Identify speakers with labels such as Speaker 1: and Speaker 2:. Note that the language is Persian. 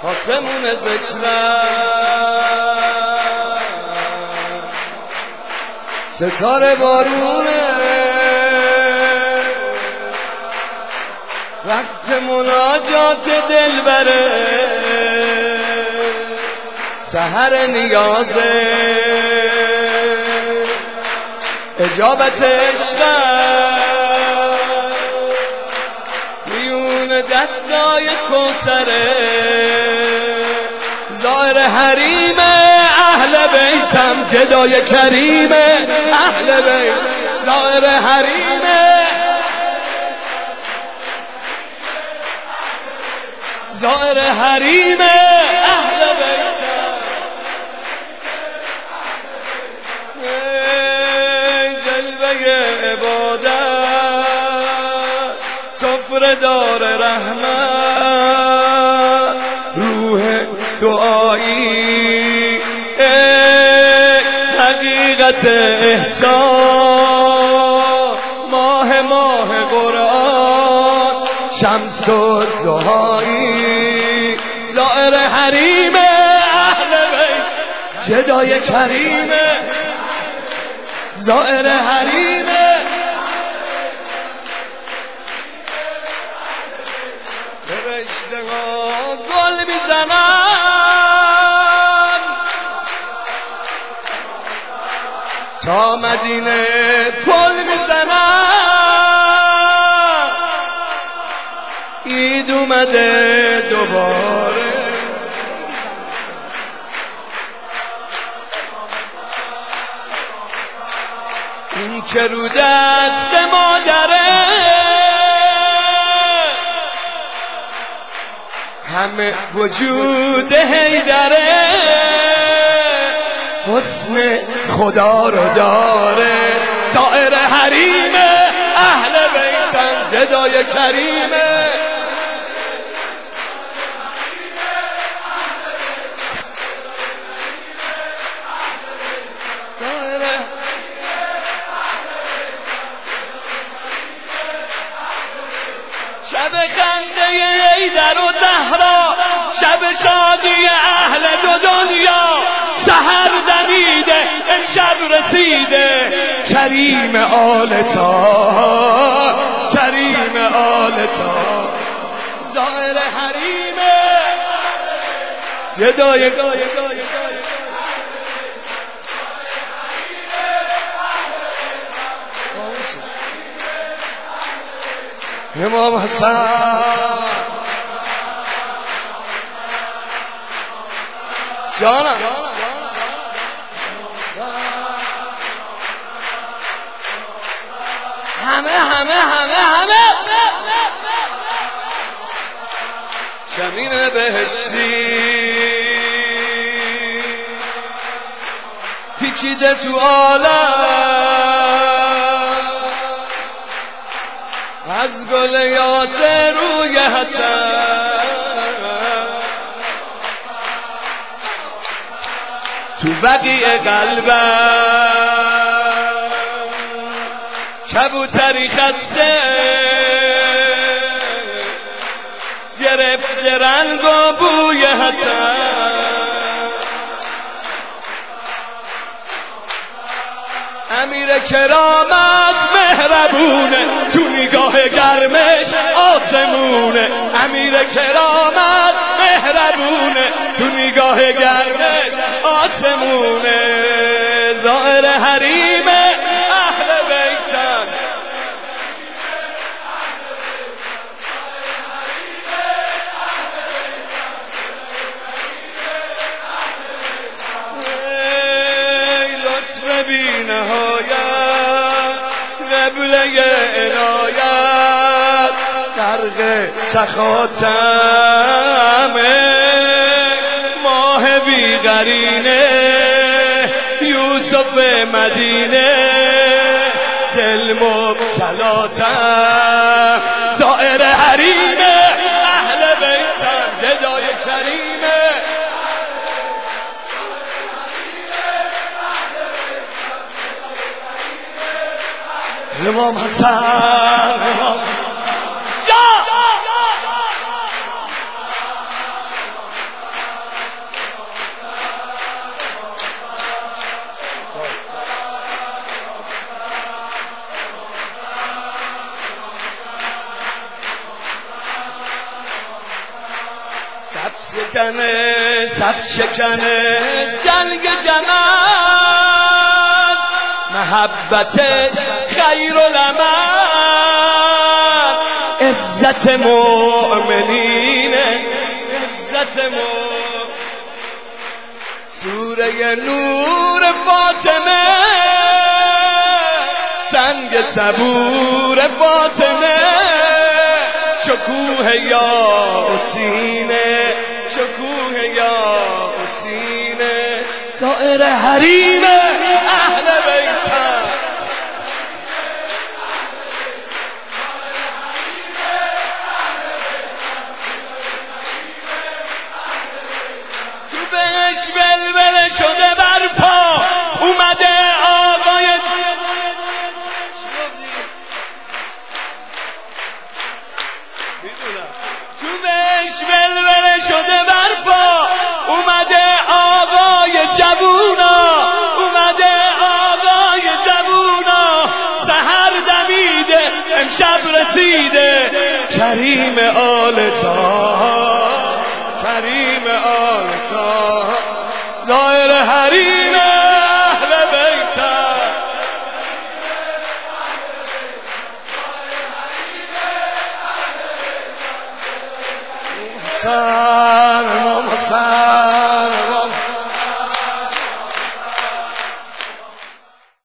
Speaker 1: آسمون ذکرم ستاره بارونه وقت مناجات دلبره سحر نیازه اجابت عشقم میون دستای کوثره ظاهر حریم اهل بیتم گدای کریم اهل بیت ظاهر حریم ظاهر حریم اهل بیتم جلوه عبادت سفره دار رحمت روح دعایی حقیقت احسان ماه قرآن شمس و زهایی ظاهر حریم اهل بیت گدای کریم ظاهر حریم فرشته ها گل میزنن تا مدینه پل میزنن عید اومده دوباره این که رو دست مادره همه وجود حیدره حسن خدا رو داره ظاهر حریم اهل بیتم گدای کریمه شب خنده حیدر و زهرا شب شادی اهل دو دنیا سحر دمیده امشب رسیده کریم آل طاهر کریم آل طاهر ظاهر حریم گدای امام حسن جانم همه شمیم بهشتی پیچیده تو از گل یاسر روی حسن تو بقیه قلبم کبوتری خسته گرفته رنگ و بوی حسن امیر کرامت مهربونه تو نگاه گرمش آسمونه امیر کرامت مهربونه تو نگاه گرمش آسمونه ظاهر حریم اهل بیتم لطف بی نهایت قبله عنایت غرق سخاتمه ماه بی قرینه یوسف مدینه دل مبتلاتم ظاهر حریم اهل بیتم گدای کریمه امام حسن سکنه سخت شکنه جنگ جمل محبتش خیر العمل عزت مؤمنینه عزت مؤمنین سوره نور فاطمه سنگ صبور فاطمه شکوه یاسینه شکوه یاسینه سایر حریم اهل بیتم تو بهش ولوله شده برپا اومده آقای تو بهش ولوله شده برپا اومده آقای جوونا اومده آقای جوونا سحر دمیده امشب رسیده کریم آل طاها کریم آل طاها زائر حریم اهل بیتم حسین امام حسین